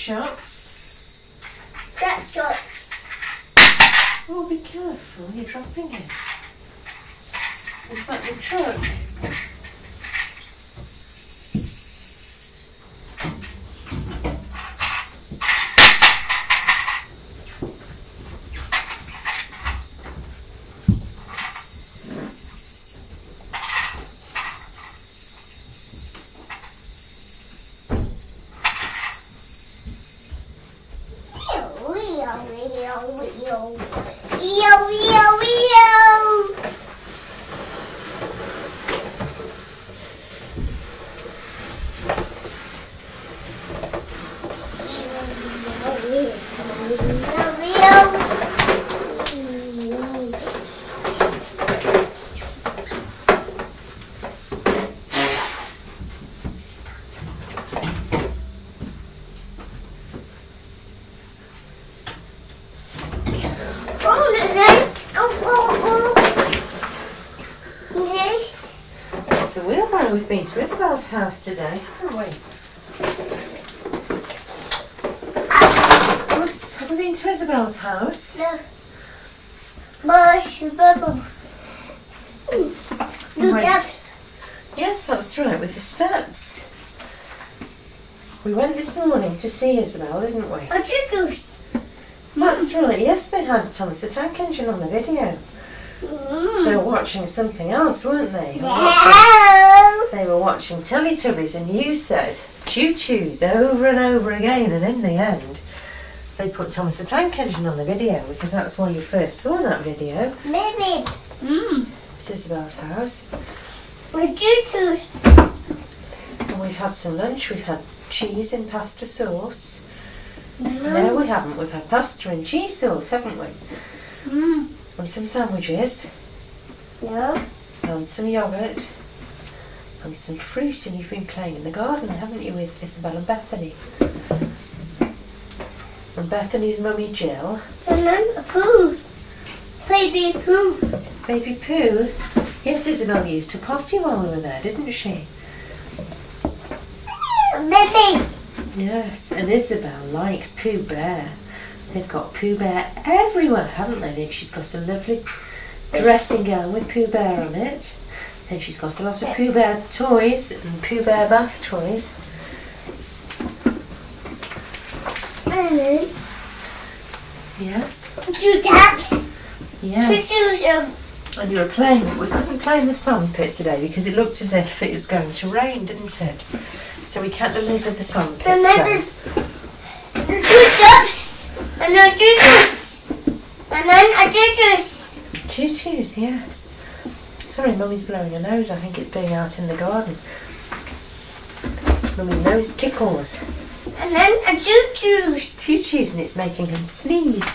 shop. That's shot. Oh, be careful, you're dropping it. Is that your truck? It's the wheelbarrow. We've been to Isabel's house today, haven't we? Oops, have we been to Isabel's house? No. Bubble. Right. Yes, that's right, with the steps. We went this morning to see Isabel, didn't we? I just. That's right, yes, they had Thomas the Tank Engine on the video. They were watching something else, weren't they? They were watching Teletubbies, and you said choo-choos over and over again, and in the end they put Thomas the Tank Engine on the video because that's why you first saw that video. Maybe. It's Isabel's house. I just. And we've had some lunch. We've had cheese in pasta sauce. No, we haven't. We've had pasta and cheese sauce, haven't we? And some sandwiches. No. And some yoghurt. And some fruit. And you've been playing in the garden, haven't you, with Isabel and Bethany? And Bethany's mummy Jill. And then a poo. Baby poo. Baby Pooh. Yes, Isabel used her potty while we were there, didn't she? Baby. Yes, and Isabel likes Pooh Bear. They've got Pooh Bear everywhere, haven't they? She's got a lovely dressing gown with Pooh Bear on it. Then she's got a lot of Pooh Bear toys and Pooh Bear bath toys. And Yes. 2 taps. Yes. 2 shoes. And you were playing it. We couldn't play in the sandpit today because it looked as if it was going to rain, didn't it? So we kept the lid of the sandpit And then closed. 2 taps. And then 2 shoes. And then a juice. Choo-choos, yes. Sorry, Mummy's blowing her nose. I think it's being out in the garden. Mummy's nose tickles. And then a juice. Choo-choos, and it's making him sneeze.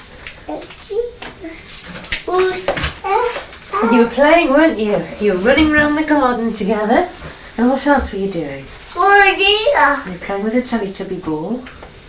And you were playing, weren't you? You were running around the garden together. And what else were you doing? You were playing with a Teletubby ball.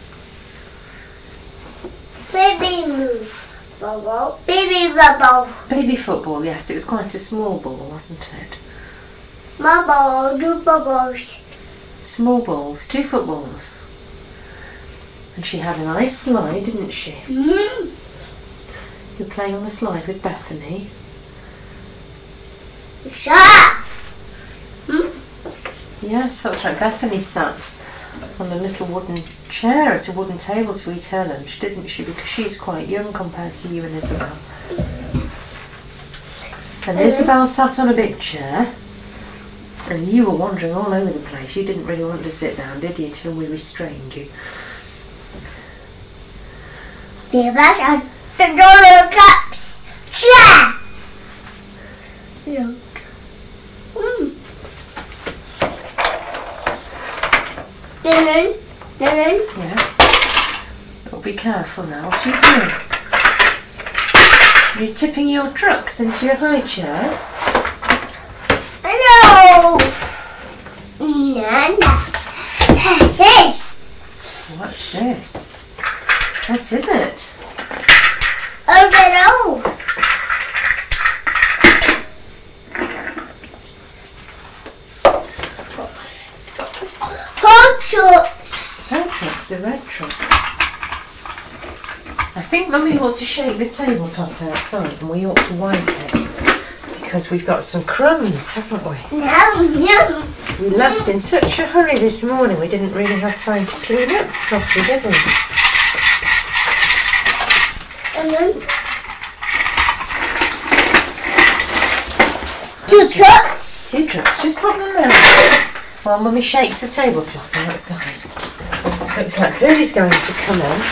Baby move. Bubble. Baby bubble. Baby football, yes. It was quite a small ball, wasn't it? Bubble. 2 bubbles. Small balls, 2 footballs. And she had a nice slide, didn't she? You were playing on the slide with Bethany. Shut. Yes, that's right. Bethany sat on the little wooden chair at a wooden table to eat her lunch, didn't she? Because she's quite young compared to you and Isabel. And Isabel sat on a big chair, and you were wandering all over the place. You didn't really want to sit down, did you, till we restrained you? Give us the dollar cups. Chair. Look. Then. Yes. Oh, be careful now. What are you doing? You're tipping your trucks into your high chair. No. What's this? What's this? What is it? Oh, Tow trucks. Tow trucks. It's a red truck. I think Mummy ought to shake the tablecloth outside and we ought to wipe it because we've got some crumbs, haven't we? No. We left in such a hurry this morning we didn't really have time to clean up properly, did we? And then 2 trucks. 2 trucks, just pop them there. While Mummy shakes the tablecloth outside. Looks like Hoodie's going to come in.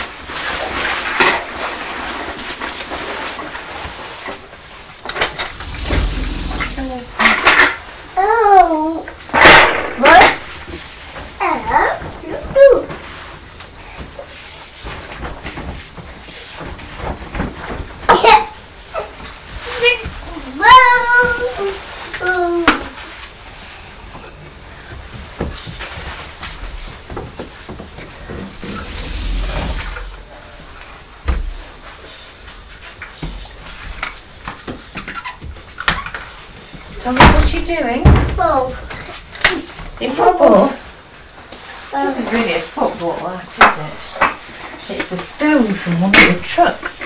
Oh. What? Thomas, what are you doing? Ball. In football? This isn't really a football, that is it? It's a stone from one of the trucks.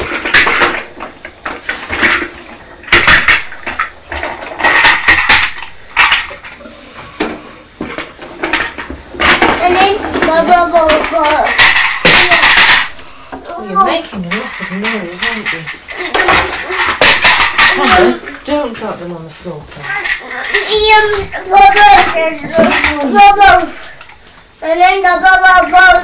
And then ball. Well, you're making a lot of noise, aren't you? Thomas, don't drop them on the floor, please. Bubble. And then the bubble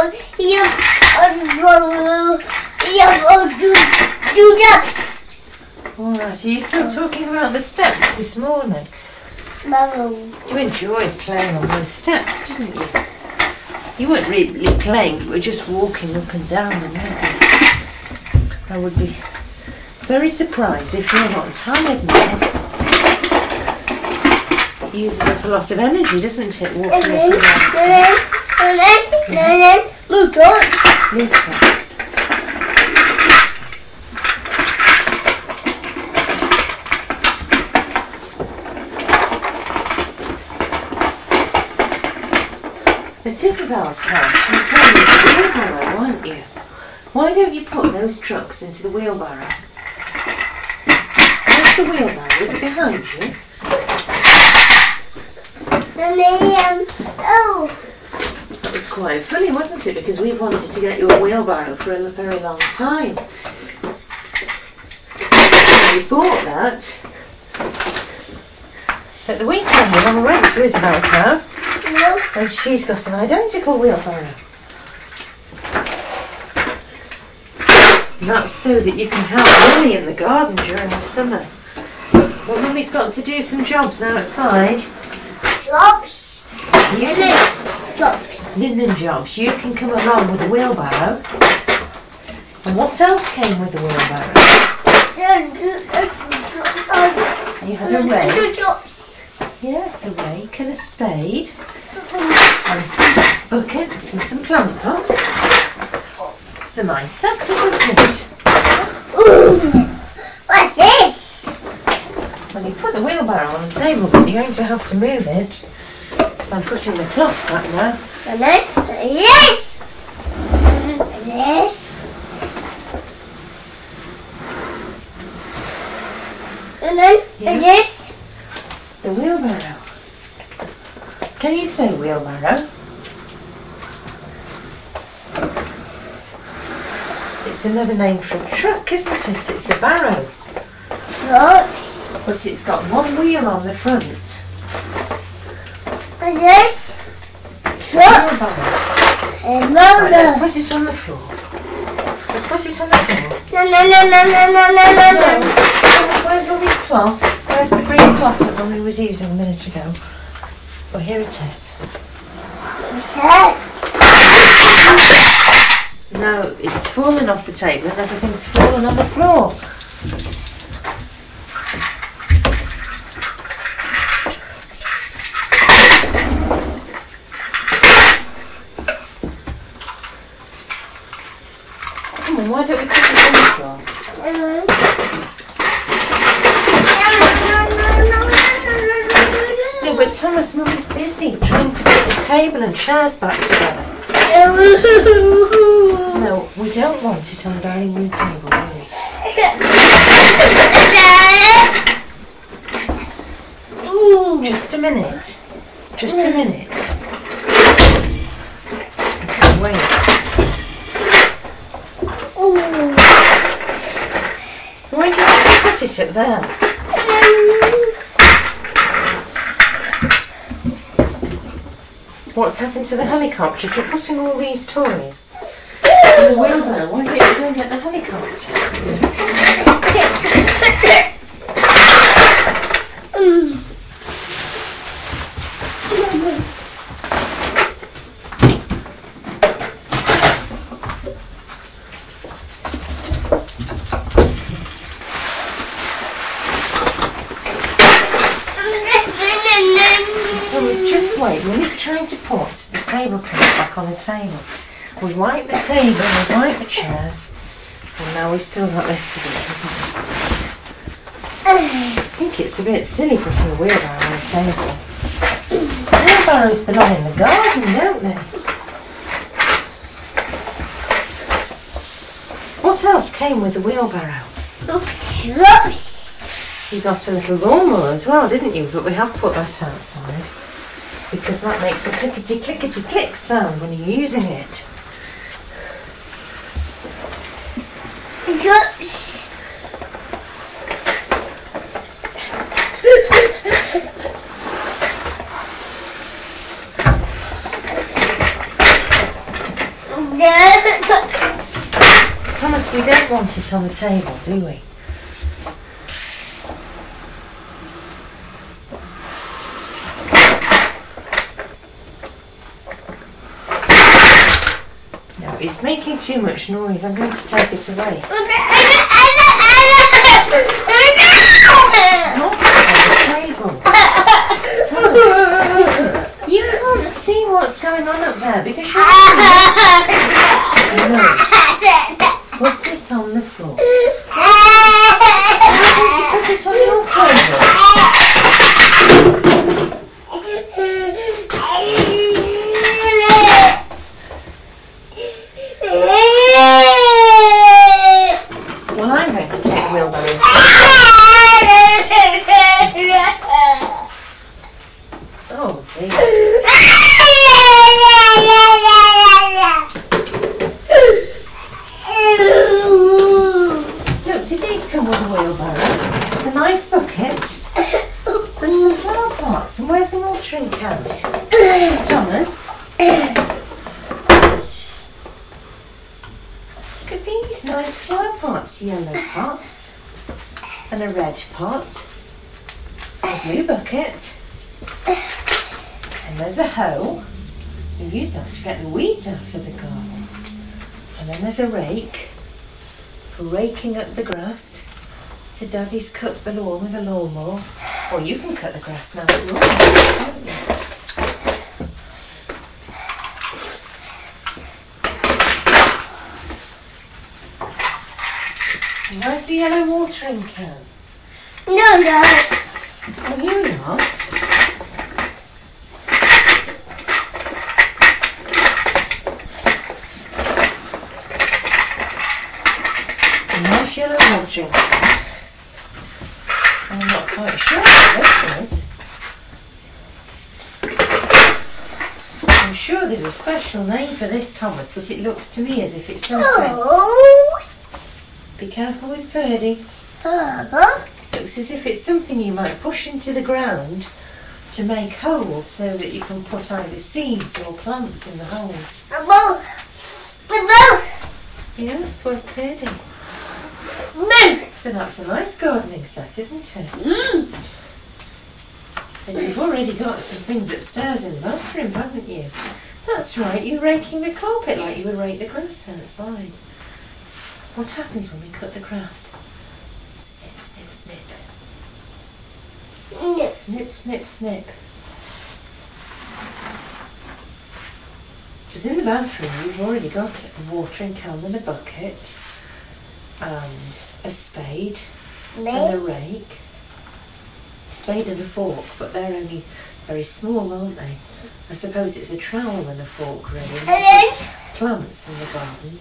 do that. Alright, are you still talking about the steps this morning? Bubble. You enjoyed playing on those steps, didn't you? You weren't really playing, you were just walking up and down them, weren't you? I would be very surprised if you're not tired now. It uses up a lot of energy, doesn't it, walking up and down? And then blue dots. Blue dots. It's Isabel's house. You're playing with the wheelbarrow, aren't you? Why don't you put those trucks into the wheelbarrow? Where's the wheelbarrow? Is it behind you? And then That was quite funny, wasn't it? Because we've wanted to get you a wheelbarrow for a very long time. We bought that at the weekend when we went to Isabel's house. And she's got an identical wheelbarrow. And that's so that you can help Mummy in the garden during the summer. Well, Mummy's got to do some jobs outside. jobs. Linen jobs. You can come along with the wheelbarrow. And what else came with the wheelbarrow? You had a rake. Yes, a rake and a spade. And some buckets and some plant pots. It's a nice set, isn't it? What's this? When you put the wheelbarrow on the table, but you're going to have to move it. So I'm putting the cloth back now. And then, yes! Yes. And then, yes. It's the wheelbarrow. Can you say wheelbarrow? It's another name for a truck, isn't it? It's a barrow. Trucks. But it's got one wheel on the front. And yes. Trucks. And Right, let's mother. put it on the floor. Let's put it on the floor. No. Where's Mummy's cloth? Where's the green cloth that Mummy was using a minute ago? Well, here it is. No, it's fallen off the table and everything's fallen on the floor. Come on, why don't we put it on the floor? No, but Thomas, Mummy's busy trying to get the table and chairs back together. No, we don't want it on the dining room table, do we? Just a minute. Just a minute. I can't wait. Why do you want to put it up there? What's happened to the helicopter? If you're putting all these toys in the wheelbarrow, why don't you go and get the helicopter? Thomas, just wait. Lily's trying to put the tablecloth back on the table. We wipe the table, we wipe the chairs, and now we've still got this to do. I think it's a bit silly putting a wheelbarrow on the table. Wheelbarrows belong in the garden, don't they? What else came with the wheelbarrow? You got a little lawnmower as well, didn't you? But we have put that outside because that makes a clickety clickety click sound when you're using it. Thomas, we don't want it on the table, do we? No, it's making too much noise. I'm going to take it away. Not on the table. Thomas, listen, you can't see what's going on up there because you're no. Put it on the floor. Put it on your table. Well, I'm going to take the wheelbarrow. Oh dear. Look, did these come with a wheelbarrow? A nice bucket and some flower pots. And where's the watering can? Thomas? Look at these nice flower pots. Yellow pots and a red pot. A blue bucket. And there's a hoe. We use that to get the weeds out of the garden. And then there's a rake for raking up the grass. So Daddy's cut the lawn with a lawnmower. Or you can cut the grass now if you want, can't you? And where's the yellow watering can? No. Oh, here you are. Nice yellow watering can. I'm not quite sure what this is. I'm sure there's a special name for this, Thomas, but it looks to me as if it's something. Oh. Be careful with Ferdy. Papa. Looks as if it's something you might push into the ground to make holes so that you can put either seeds or plants in the holes. Yes, where's Ferdy? No. So that's a nice gardening set, isn't it? Mm. And you've already got some things upstairs in the bathroom, haven't you? That's right, you're raking the carpet like you would rake the grass outside. What happens when we cut the grass? Snip, snip, snip. No. Snip, snip, snip. Because in the bathroom you've already got a watering can and a bucket and a spade and a rake. A spade and a fork, but they're only very small, aren't they? I suppose it's a trowel and a fork, really. And then Plants in the garden.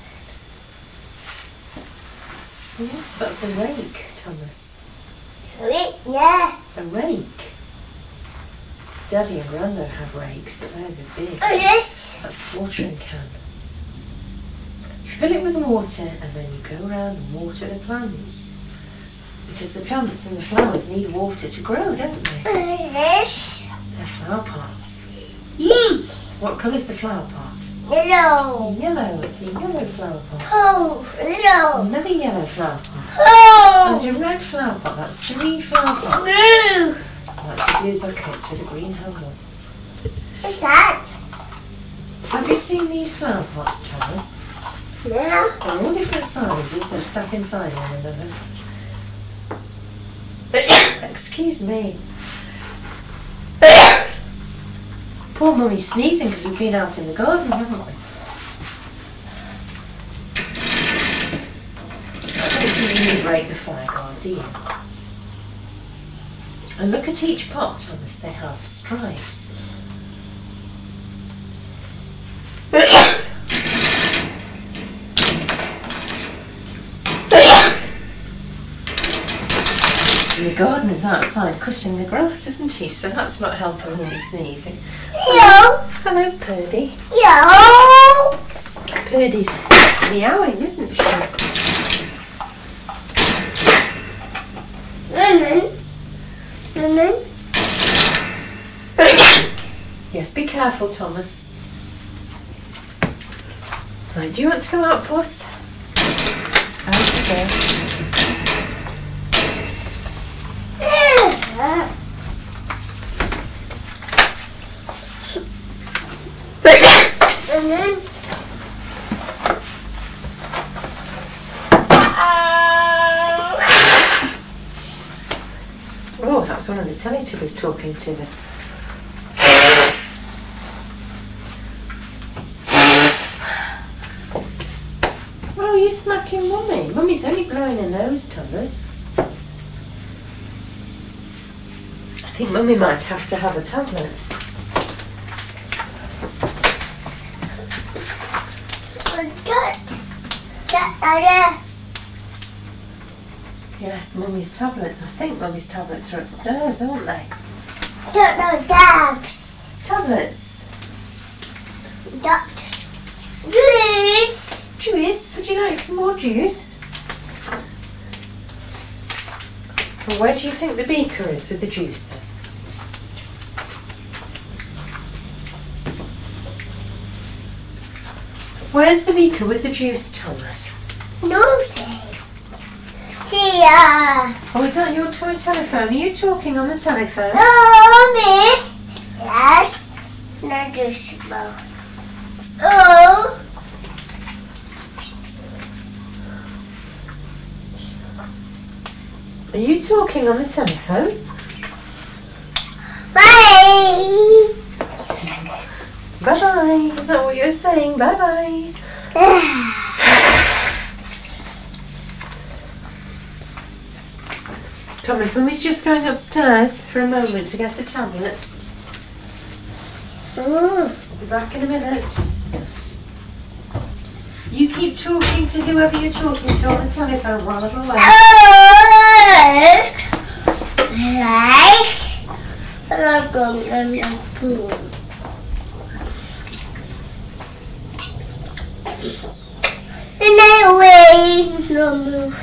Yes, that's a rake, Thomas. yeah. A rake. Daddy and Grandad have rakes, but theirs are big. And this. That's a watering can. You fill it with water and then you go around and water the plants. Because the plants and the flowers need water to grow, don't they? And this. They're flower pots. Mm. What colour's the flower pot? Yellow. Yellow. It's a yellow flower pot. Oh, yellow. Another yellow flower pot. Oh. And a red flower pot. That's 3 flower pots. Blue. That's the blue bucket with a green handle. What's that? Have you seen these flower pots, Thomas? Yeah. They're all different sizes. They're stuck inside one another. Excuse me. Poor Mummy's sneezing because we've been out in the garden, haven't we? I don't think you break the fire guard, do you? And look at each pot, Thomas. They have stripes. And the gardener's outside cutting the grass, isn't he? So that's not helping Mummy sneezing. Hello. Hello, Purdy. Hello. Purdy's meowing, isn't she? Yes, be careful, Thomas. Right, do you want to go out, Puss? Out you go. Oh, that's one of the Teletubbies talking to me. Oh, you're smacking Mummy. Mummy's only blowing her nose, Thomas. I think Mummy might have to have a tablet. Yes, Mummy's tablets. I think Mummy's tablets are upstairs, aren't they? Tablets. Juice. Juice? Would you like some more juice? Well, where do you think the beaker is with the juice then? Where's the beaker with the juice, Thomas? No, here. Oh, is that your toy telephone? Are you talking on the telephone? Oh, miss. Yes. Not just about. Oh. Are you talking on the telephone? Bye. Bye-bye. Is that what you're saying? Bye-bye. Thomas, Mummy's just going upstairs for a moment to get a tablet. I'll be back in a minute. You keep talking to whoever you're talking to on the telephone while I'm away. And then away. No move.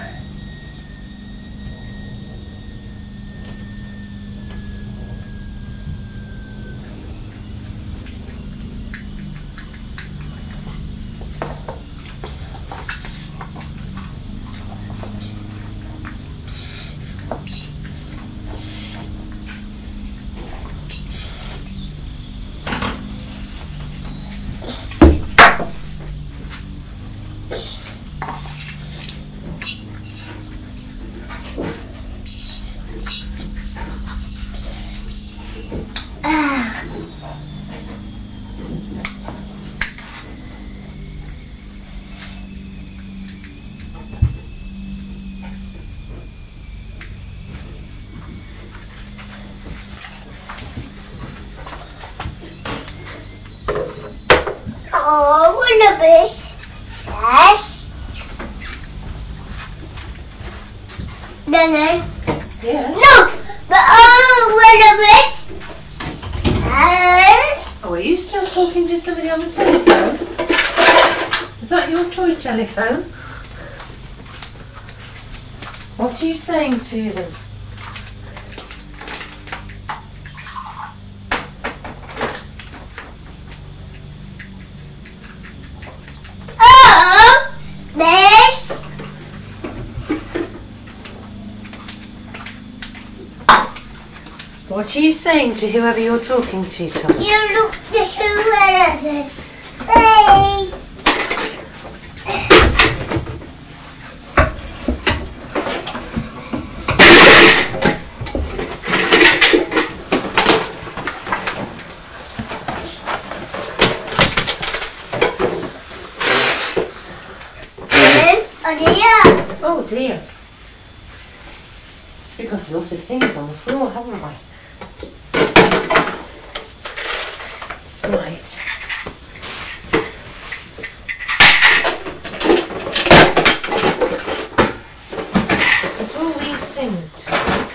rubbish. Yes. Then Yeah. look, the rubbish. Yes. Oh, are you still talking to somebody on the telephone? Is that your toy telephone? What are you saying to them? Oh, this. What are you saying to whoever you're talking to, Tom? You look the two letters. Hey. Oh dear. We've got a lot of things on the floor, haven't we? Right. There's all these things, Thomas.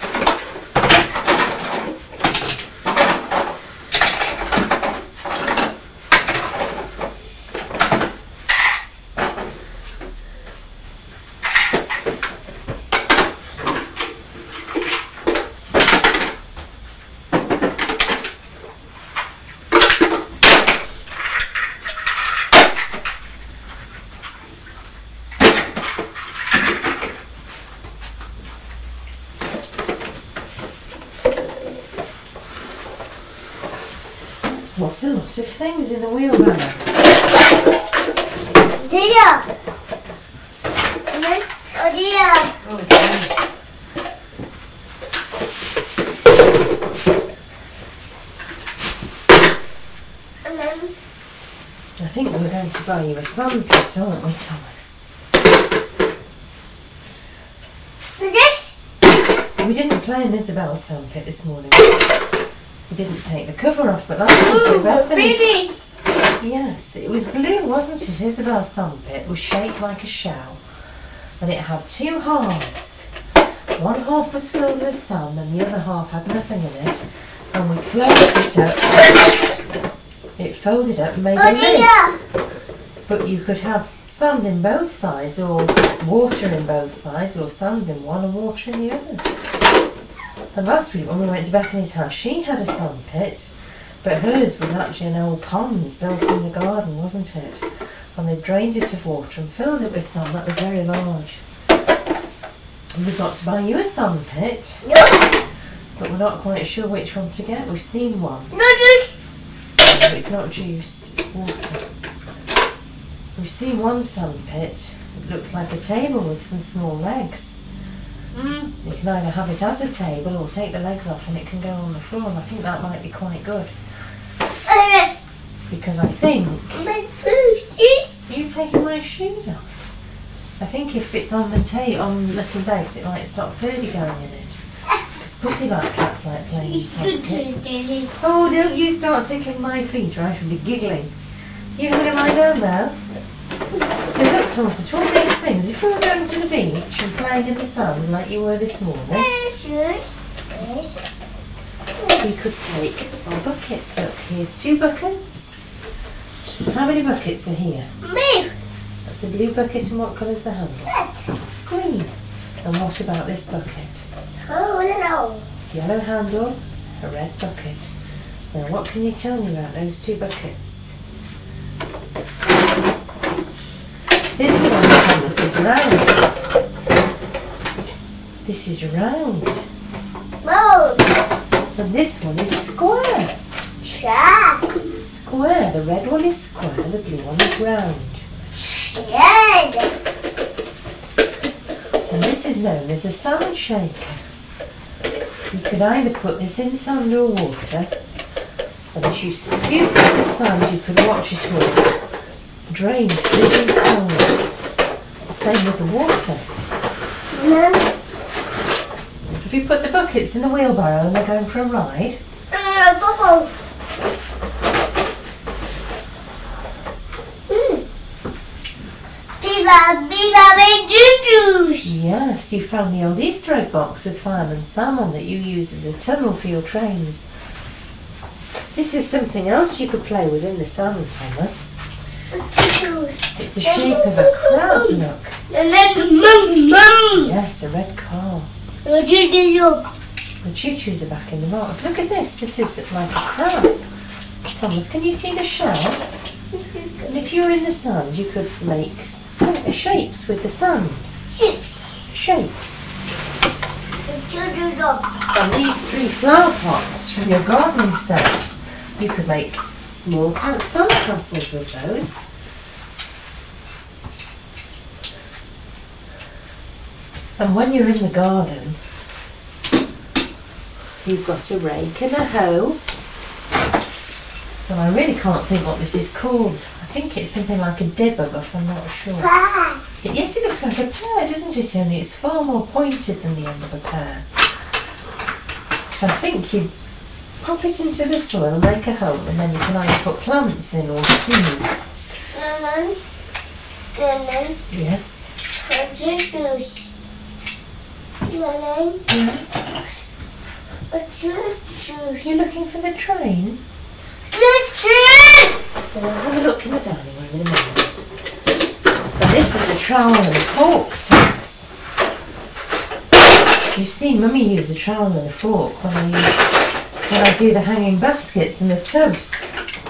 What's a lot of things in the wheelbarrow? Dear. Oh dear. Oh dear. And then I think we're going to buy you a sandpit, aren't we, Thomas? this. We didn't play an Isabel sandpit this morning. We didn't take the cover off, but last week we both finished. Babies. Yes, it was blue, wasn't it? Isabel sandpit was shaped like a shell, and it had two halves. One half was filled with sand, and the other half had nothing in it. And we closed it up. It folded up and made a lid. Dear. But you could have sand in both sides, or water in both sides, or sand in one and water in the other. And last week when we went to Bethany's house, she had a sand pit, but hers was actually an old pond built in the garden, wasn't it? And they drained it of water and filled it with sand that was very large. And we've got to buy you a sand pit, No. but we're not quite sure which one to get. We've seen one. No juice. No, it's not juice, it's water. We've seen one sand pit. It looks like a table with some small legs. You can either have it as a table or take the legs off and it can go on the floor, and I think that might be quite good. Because I think... My shoes. Are you taking my shoes off? I think if it's on the on little legs, it might stop Purdy going in it. Because pussy-like cats like playing in sand pits. Oh, don't you start tickling my feet or I shall be giggling. You're going to lie down now? So look, Thomas, at all these things, if we were going to the beach and playing in the sun like you were this morning, we could take our buckets. Look, here's 2 buckets. How many buckets are here? Me. That's a blue bucket, and what colour's the handle? Green. And what about this bucket? Oh no. Yellow handle, a red bucket. Now what can you tell me about those 2 buckets? This one, Thomas, is round. This is round. Road. And this one is square. Shark. Square. The red one is square, the blue one is round. Red. And this is known as a sand shaker. You could either put this in sand or water, and as you scoop up the sand you could watch it all drain through these holes. The same with the water. If you put the buckets in the wheelbarrow and they're going for a ride, Bubble. Yes, you found the old Easter egg box with fireman salmon that you use as a tunnel for your train. This is something else you could play with in the sand, Thomas. It's the shape of a crab, look. Yes, a red car. The choo-choos are back in the box. Look at this. This is like a crab. Thomas, can you see the shell? And if you were in the sand, you could make shapes with the sand. Shapes. And these 3 flower pots from your gardening set, you could make small sand castles with those. And when you're in the garden, you've got a rake and a hoe. And I really can't think what this is called. I think it's something like a dibber, but I'm not sure. Yes, it looks like a pear, doesn't it? Only it's far more pointed than the end of a pear. So I think you pop it into the soil, make a hole, and then you can either put plants in or seeds. Yes. Yes. You're looking for the train? Well, have a look in the dining room in a minute. And this is a trowel and a fork, Thomas. You've seen Mummy use a trowel and a fork when I do the hanging baskets and the tubs.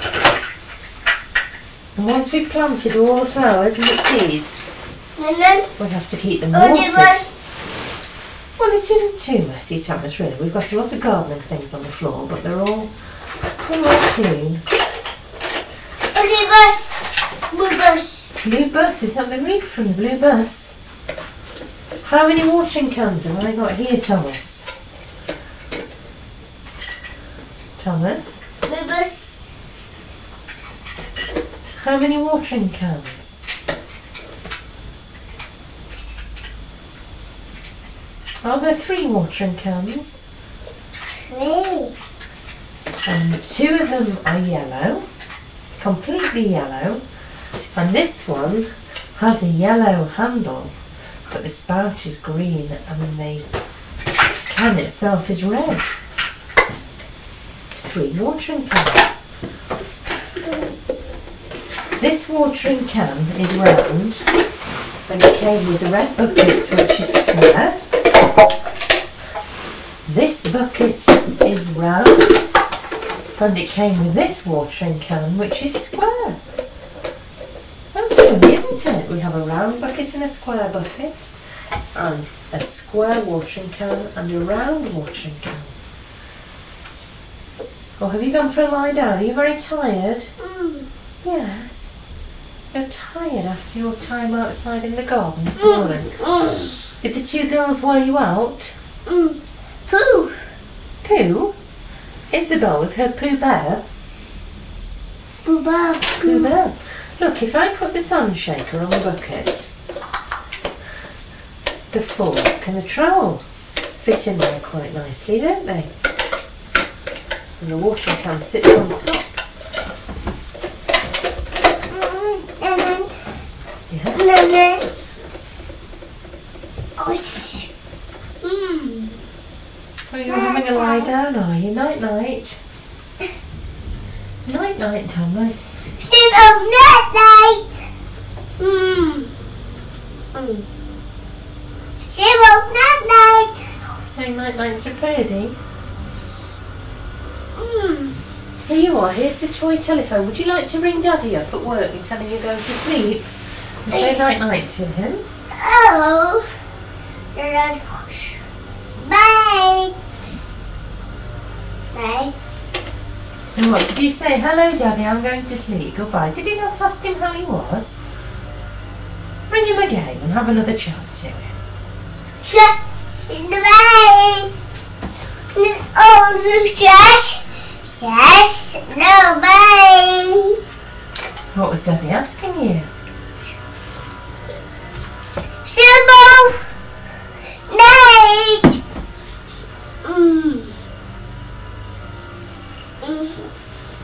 And once we've planted all the flowers and the seeds, we have to keep them watered. Well, it isn't too messy, Thomas, really. We've got a lot of gardening things on the floor, but they're all clean. Blue bus, is that the roof from the blue bus? How many watering cans have I got here, Thomas? Thomas? Blue bus. How many watering cans? Are there 3 watering cans? 3. And 2 of them are yellow, completely yellow, and this one has a yellow handle, but the spout is green and the can itself is red. 3 watering cans. This watering can is round, and it came with a red bucket which is square. This bucket is round, and it came with this watering can which is square. That's funny, isn't it? We have a round bucket and a square bucket, and a square watering can and a round watering can. Oh, have you gone for a lie down? Are you very tired? Yes. You're tired after your time outside in the garden this morning. Did the 2 girls wear you out? Pooh. Pooh? Isabel with her Pooh Bear? Pooh Bear. Pooh Bear. Look, if I put the sand shaker on the bucket, the fork and the trowel fit in there quite nicely, don't they? And the watering can sits on top. Yeah. Oh, you're having a lie down, are you? Night night. Night night, Thomas. Night night. Night night. Say night night to Birdie. Here you are, here's the toy telephone. Would you like to ring Daddy up at work and tell him you're going to sleep? And say night night to him? Oh. Bye. Bye. So what, did you say, hello Daddy, I'm going to sleep, goodbye? Did you not ask him how he was? Ring him again and have another chat to him. Bye. Oh, shush. Shush. No, bye. What was Daddy asking you? Sybil. Night.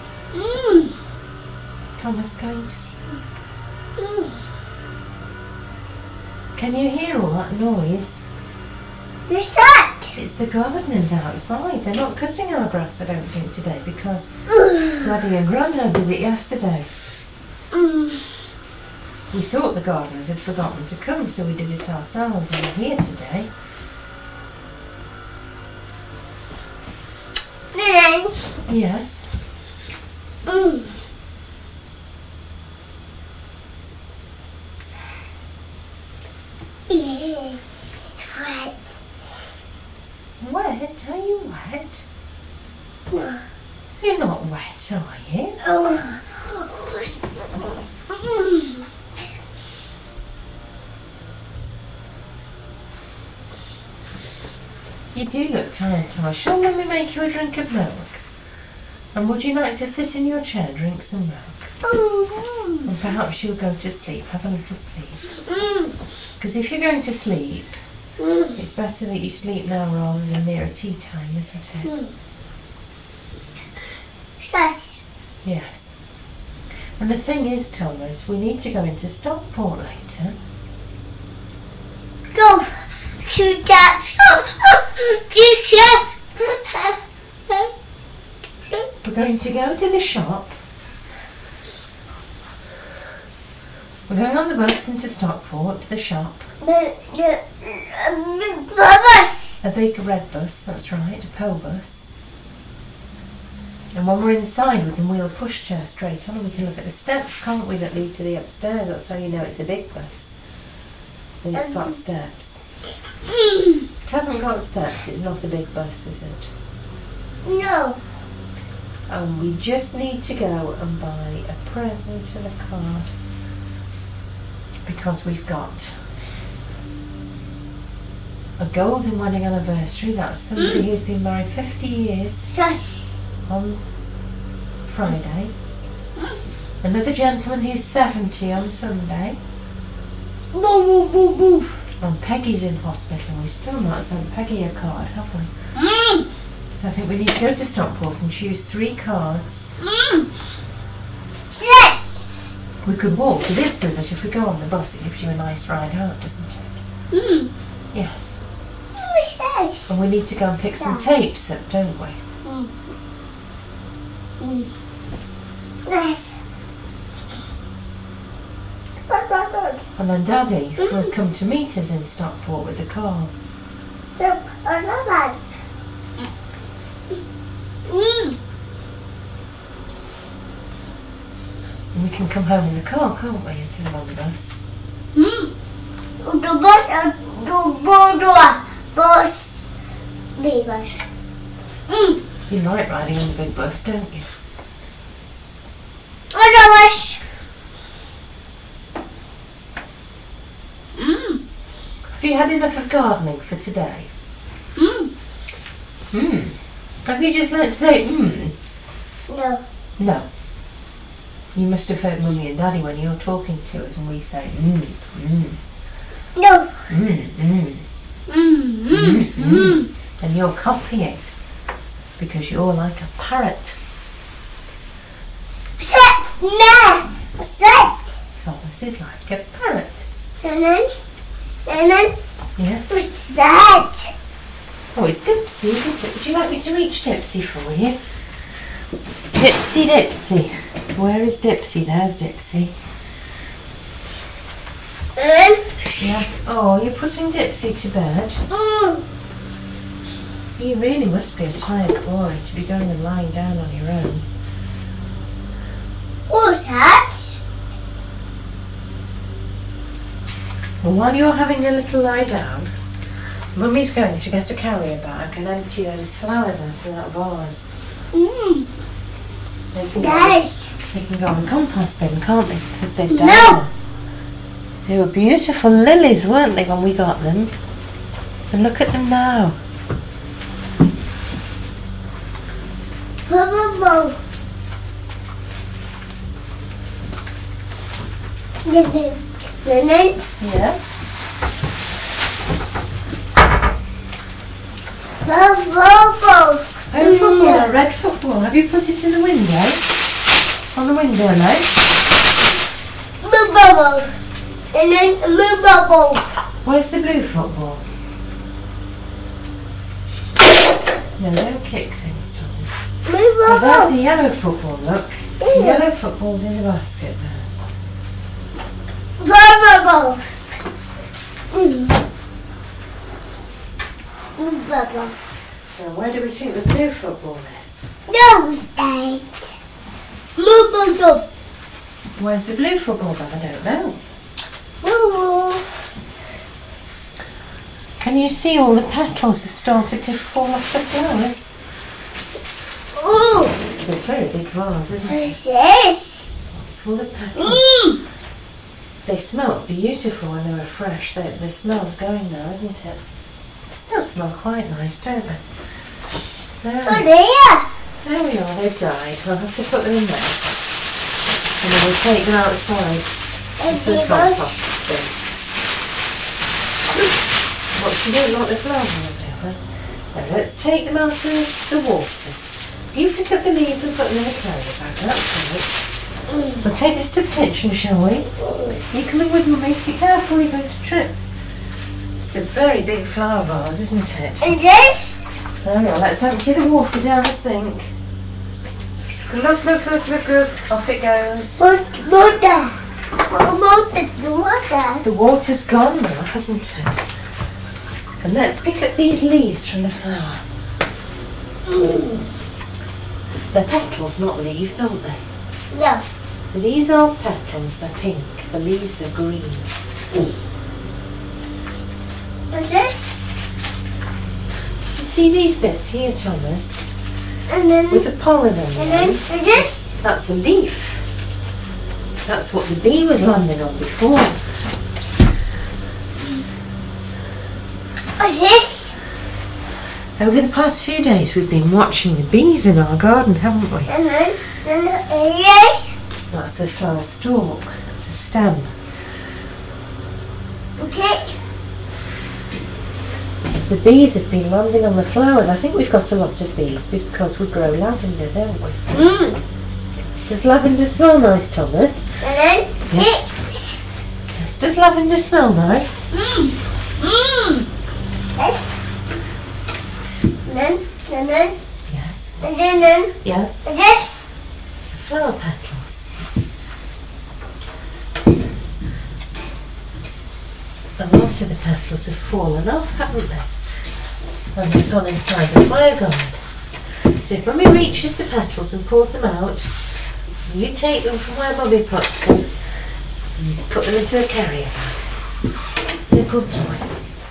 Thomas going to sleep. Can you hear all that noise? Who's that? It's the gardeners outside. They're not cutting our grass, I don't think, today because Daddy and Grandad did it yesterday. We thought the gardeners had forgotten to come, so we did it ourselves, and we're here today. Yes. Wet. Wet? Are you wet? You're not wet, are you? You do look tired, Thomas. Shall Mummy make you a drink of milk? And would you like to sit in your chair, drink some milk? And perhaps you'll go to sleep, have a little sleep. Because if you're going to sleep, it's better that you sleep now rather than near tea time, isn't it? Yes. And the thing is, Thomas, we need to go into Stockport later. Go to that shop. We're going to go to the shop. We're going on the bus into Stockport to the shop. Bus. A big red bus, that's right, a PO bus. And when we're inside, we can wheel pushchair straight on and we can look at the steps, can't we, that lead to the upstairs. That's how you know it's a big bus. And it's got steps. It hasn't got steps, it's not a big bus, is it? No. And we just need to go and buy a present and a card. Because we've got a golden wedding anniversary. That's somebody who's been married 50 years on Friday. Another gentleman who's 70 on Sunday. And Peggy's in hospital. We've still not sent Peggy a card, have we? So I think we need to go to Stockport and choose 3 cards. Yes. We could walk to this but if we go on the bus it gives you a nice ride out, doesn't it? Yes. Yes. And we need to go and pick some tapes up, don't we? Yes. And then Daddy will come to meet us in Stockport with the car. And we can come home in the car, can't we, instead of on the bus? The bus and the bus. Big bus. You like riding on the big bus, don't you? Otherwise. Have you had enough of gardening for today? Have you just learnt to say No. No. You must have heard Mummy and Daddy when you're talking to us and we say No. And you're copying because you're like a parrot. Thomas is like a parrot. And then Yes. what's that? Oh, it's Dipsy, isn't it? Would you like me to reach Dipsy for you? Dipsy, Dipsy. Where is Dipsy? There's Dipsy. Yes. Oh, you're putting Dipsy to bed. You really must be a tired boy to be going and lying down on your own. What's that? Well, while you're having a little lie down, Mummy's going to get a carrier bag and empty those flowers out of that vase. They can go on the compost bin, can't they? Because they've died. No. They were beautiful lilies, weren't they, when we got them? And look at them now. Yes. Oh, football, a red football. Have you put it in the window? On the window ledge? And then a blue bubble. Where's the blue football? No, don't kick things, Thomas. Oh, there's the yellow football, look. The yellow football's in the basket there. Bubble. So where do we think the blue football is? No, Dad. Bubble. Where's the blue football then? I don't know. Can you see all the petals have started to fall off the flowers? Oh, It's a very big vase, isn't it? yes. It's full of petals. They smell beautiful when they were fresh. The smell's going now, isn't it? They still smell quite nice, don't they? Oh, there. There we are, they've died. We'll have to put them in there. And then we'll take them outside into the compost bin. What, you don't like the flowers over? Now let's take them out of the water. You pick up the leaves and put them in a carrier bag, that's right. We'll take this to Pitch, shall we? You come in with Mummy, be careful, you're going to trip. It's a very big flower vase, isn't it? And this? There we are, let's empty the water down the sink. Look, off it goes. Water. Water. The water's gone now, hasn't it? And let's pick up these leaves from the flower. They're petals, not leaves, aren't they? No. These are petals, they're pink. The leaves are green. And this? You see these bits here, Thomas? And then. With the pollen on And them. then this? That's a leaf. That's what the bee was landing on before. What's this? Over the past few days we've been watching the bees in our garden, haven't we? And then this? That's the flower stalk. That's a stem. Okay. The bees have been landing on the flowers. I think we've got a lot of bees because we grow lavender, don't we? Does lavender smell nice, Thomas? And then this? Yes. Does lavender smell nice? This? And then, Yes. and then, Yes. and this? Flower petals. A lot of the petals have fallen off, haven't they? And they've gone inside the fire guard. So if Mummy reaches the petals and pulls them out, you take them from where Mummy puts them and you put them into the carrier bag. It's a good boy.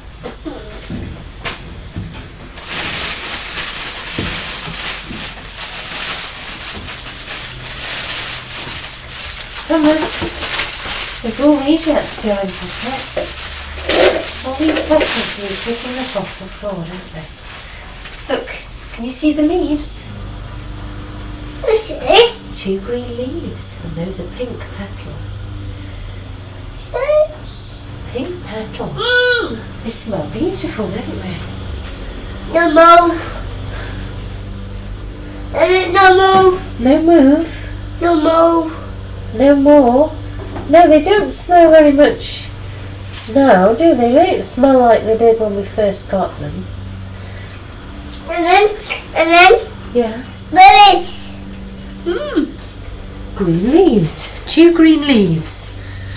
Thomas, there's all these yet to go into the pot. All these petals are picking up off the floor, don't they? Look, can you see the leaves? What's this? 2 green leaves, and those are pink petals. Pink petals. They smell beautiful, don't they? No move. And then no move. No move. No move. No more. No, they don't smell very much now, do they? They don't smell like they did when we first got them. And then, Yes. berries. Green leaves. 2 green leaves.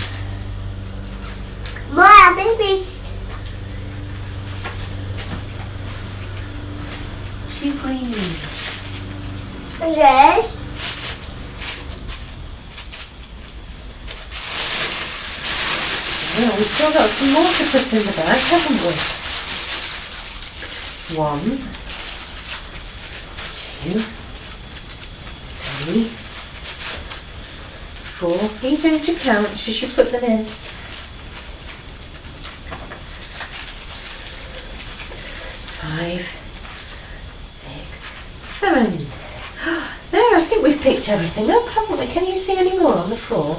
More babies. 2 green leaves. Yes. Well, we've still got some more to put in the bag, haven't we? 1, 2, 3, 4. Are you going to count as you put them in? 5, 6, 7. There, I think we've picked everything up, haven't we? Can you see any more on the floor?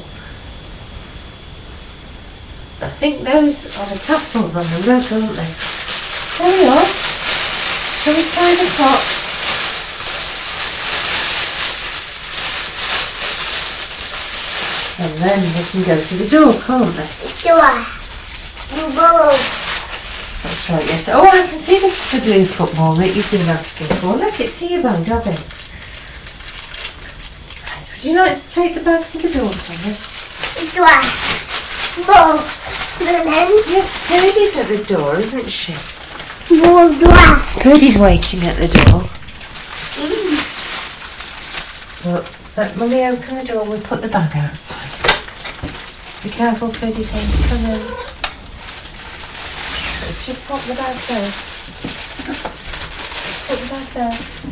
I think those are the tassels on the rug, aren't they? There we are. Shall we tie the pot? And then we can go to the door, can't we? Door. That's right, yes. Oh, I can see the blue football that you've been asking for. Look, it's here, Dobby. Right, would you like to take the bag to the door, Thomas? Yes, Purdy's at the door, isn't she? Purdy's waiting at the door. Look, let Mummy open the door. We'll put the bag outside. Be careful, Purdy's going to come in. Let's just put the bag there. Put the bag there.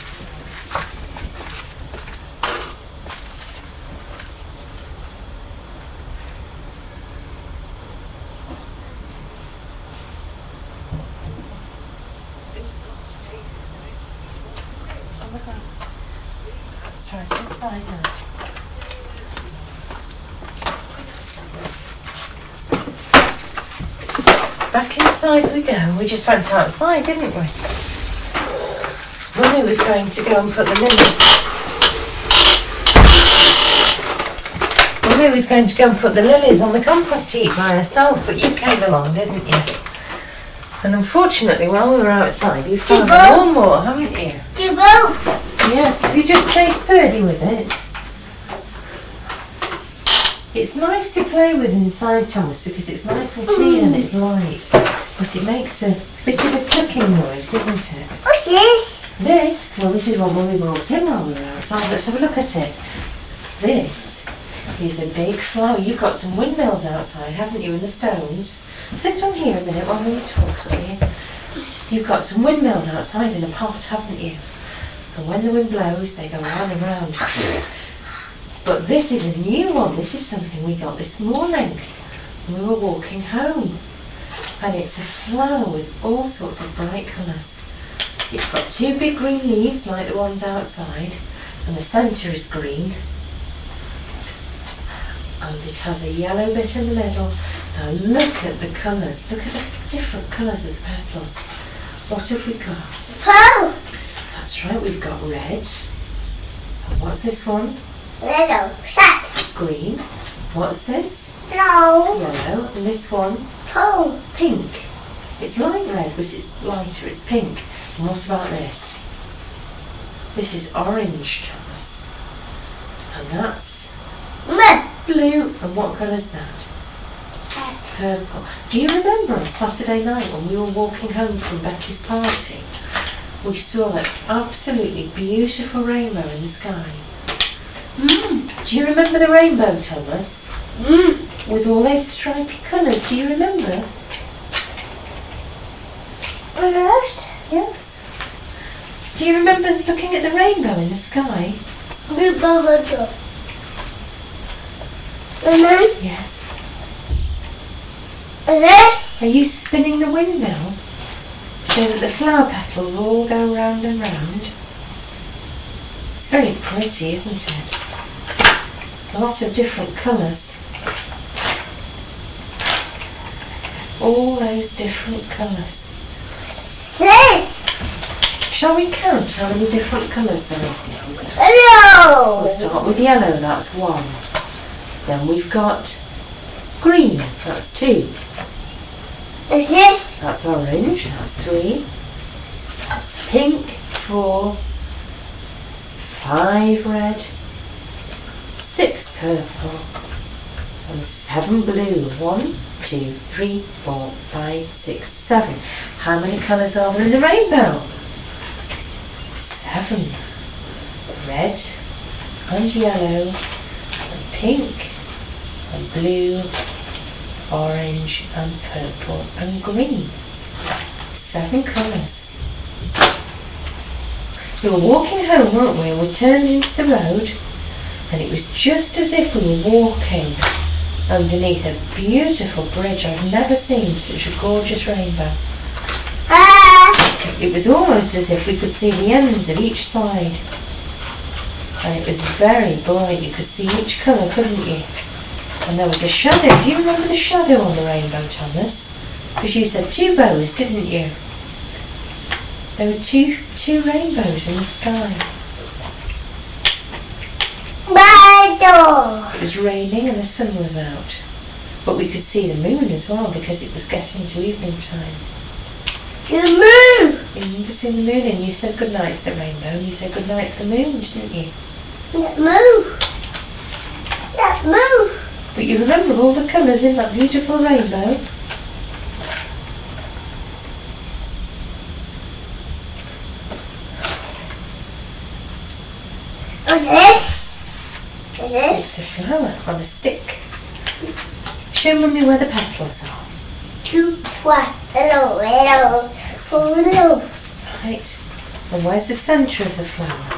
That's right, inside now. Back inside we go. We just went outside, didn't we? Mummy was going to go and put the lilies. Mummy was going to go and put the lilies on the compost heap by herself, but you came along, didn't you? And unfortunately, while we were outside, you found a lawnmower, haven't you? Yes, have you just chased Purdy with it? It's nice to play with inside, Thomas, because it's nice and clean and it's light. But it makes a bit of a clicking noise, doesn't it? What's this? This? Well, this is what Mummy brought in while we were outside. Let's have a look at it. This is a big flower. You've got some windmills outside, haven't you, in the stones? Sit on here a minute while Mummy talks to you. You've got some windmills outside in a pot, haven't you? And when the wind blows, they go round and round. But this is a new one. This is something we got this morning when we were walking home. And it's a flower with all sorts of bright colours. It's got two big green leaves like the ones outside, and the centre is green. And it has a yellow bit in the middle. Now look at the colours. Look at the different colours of the petals. What have we got? That's right, we've got red. And what's this one? Yellow. Green. What's this? Yellow. Yellow. And this one? Pink. It's light red, but it's lighter, it's pink. And what about this? This is orange, Thomas. And that's blue. And what colour's that? Purple. Do you remember on Saturday night when we were walking home from Becky's party? We saw an absolutely beautiful rainbow in the sky. Do you remember the rainbow, Thomas? With all those stripy colours, do you remember? Yes. Do you remember looking at the rainbow in the sky? Yes. Are you spinning the windmill so that the flower petals all go round and round? It's very pretty, isn't it? Lots of different colours. All those different colours. Shall we count how many different colours there are? Yellow. We'll start with yellow, that's one. Then we've got green, that's two. That's orange, that's three. That's pink, 4. 5 red. 6 purple. And 7 blue. 1, 2, 3, 4, 5, 6, 7. How many colours are there in the rainbow? 7. Red and yellow and pink and blue, orange and purple and green. 7 colours. We were walking home, weren't we? And we turned into the road and it was just as if we were walking underneath a beautiful bridge. I've never seen such a gorgeous rainbow. It was almost as if we could see the ends of each side. And it was very bright. You could see each colour, couldn't you? And there was a shadow. Do you remember the shadow on the rainbow, Thomas? Because you said 2 bows, didn't you? There were two rainbows in the sky. It was raining and the sun was out. But we could see the moon as well because it was getting to evening time. The moon! You never seen the moon and you said goodnight to the rainbow and you said goodnight to the moon, didn't you? Let's move. Let's move. But you remember all the colours in that beautiful rainbow? What's this? What's this? It's a flower on a stick. Show Mummy where the petals are. Hello. Hello. Right. And where's the centre of the flower?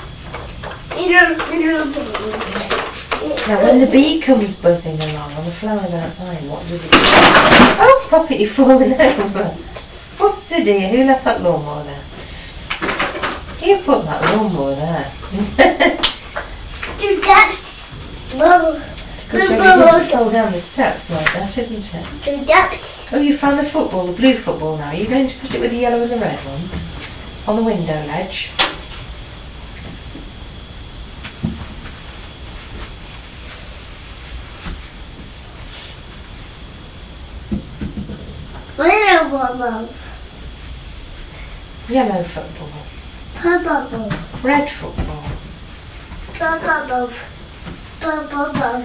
Now when the bee comes buzzing along on the flowers outside, what does it do? Oh, Poppy, you're falling over. Whoopsie dear, who left that lawnmower there? You put that lawnmower there. Ducks. Bubble. It's good job you didn't fall down the steps like that, isn't it? Ducks. Oh, you found the football, the blue football now. Are you going to put it with the yellow and the red one? On the window ledge? Little bubble. Yellow football. Purple. Red football. Bubble. Bubble.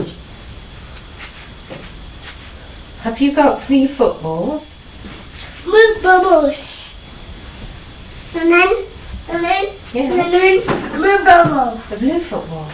Have you got 3 footballs? Move bubbles. And then Yeah. move bubble. The blue football.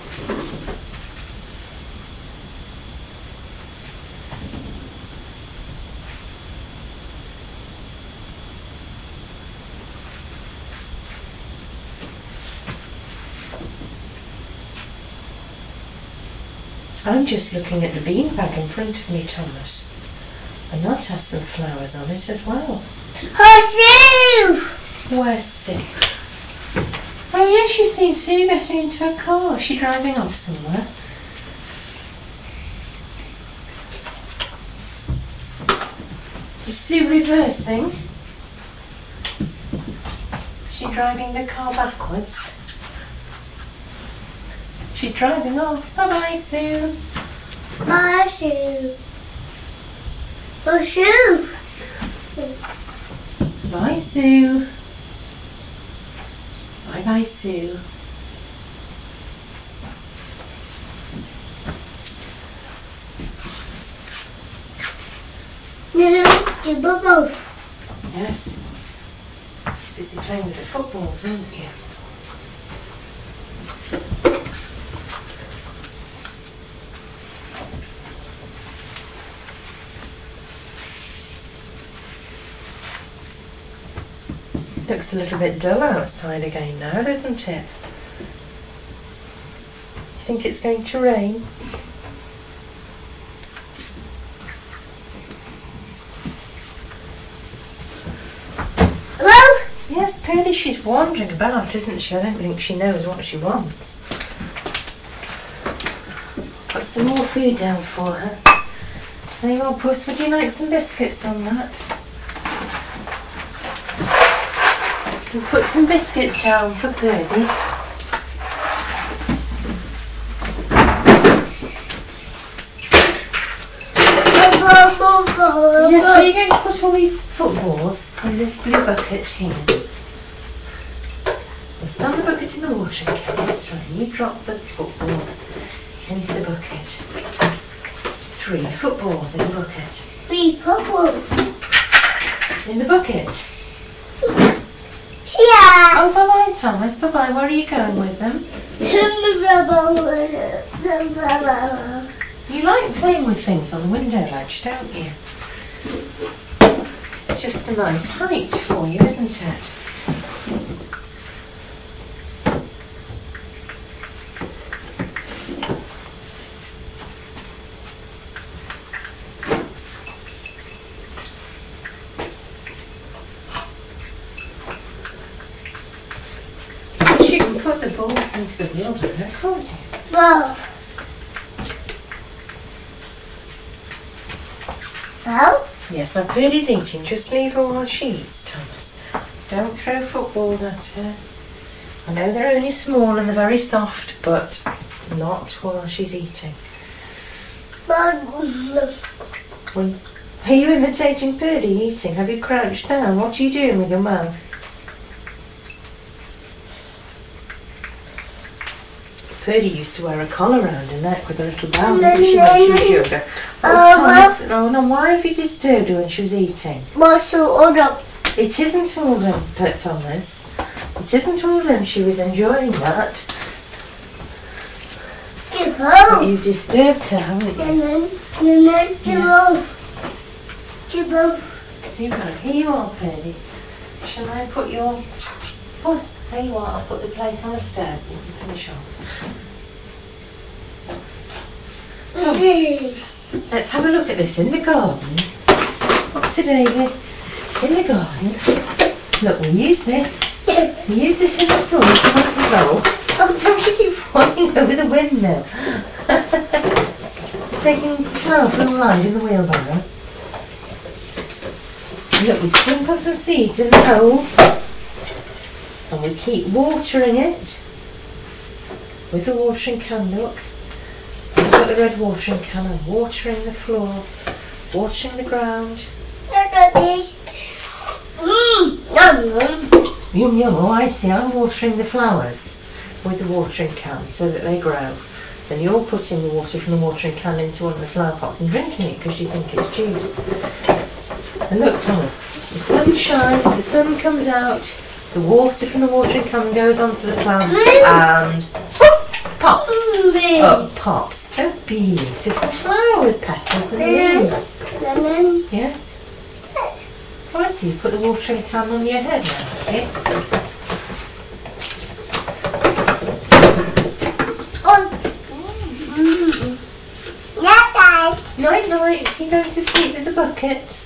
I'm just looking at the beanbag in front of me, Thomas. And that has some flowers on it as well. Oh, Sue! Where's Sue? Oh yes, you've seen Sue getting into a car. Is she driving off somewhere? Is Sue reversing? Is she driving the car backwards? She's driving off. Bye-bye, Sue. Bye, Sue. Oh, Sue! Bye, Sue. Bye-bye, Sue. Do bubble. Yes. Busy playing with the footballs, aren't you? Looks a little bit dull outside again now, doesn't it? You think it's going to rain? Hello? Yes, Pearlie, she's wandering about, isn't she? I don't think she knows what she wants. Put some more food down for her. There you are, Puss. Would you like some biscuits on that? We'll put some biscuits down for Birdie. Yes, so you're going to put all these footballs in this blue bucket here. We'll stand the bucket in the water, okay? That's right. You drop the footballs into the bucket. 3 footballs in the bucket. 3 bubble. In the bucket. Yeah. Oh, bye-bye, Thomas. Bye-bye. Where are you going with them? You like playing with things on the window ledge, don't you? It's just a nice height for you, isn't it? You can put the balls into the wheelbarrow, can't you? Well. Well? Yes, now Birdie's eating. Just leave her while she eats, Thomas. Don't throw footballs at her. I know they're only small and they're very soft, but not while she's eating. Well, are you imitating Purdy eating? Have you crouched down? What are you doing with your mouth? Purdy used to wear a collar around her neck with a little bell, didn't she, when she was younger? Oh, Thomas, no, why have you disturbed her when she was eating? It isn't all done, Thomas. It isn't all done. She was enjoying that. But you've disturbed her, haven't you? Here you are, Purdy. Shall I put your... Puss, here you are. I'll put the plate on the stairs and you can finish off. So, let's have a look at this in the garden. What's Daisy? In the garden. Look, we use this. We use this in the soil to make a roll. Oh, don't you keep flying over the windmill. Taking flour from the line in the wheelbarrow. Look, we sprinkle some seeds in the hole. And we keep watering it with the watering can, look. I've got the red watering can and watering the floor, watering the ground. Yum yum, oh I see, I'm watering the flowers with the watering can so that they grow. Then you're putting the water from the watering can into one of the flower pots and drinking it because you think it's juice. And look, Thomas, the sun shines, the sun comes out, the water from the watering can goes onto the plant and pop, up pops a beautiful flower with petals and leaves. Yes? Oh, I see, you put the watering can on your head now, okay? Night night, you're going to sleep with the bucket.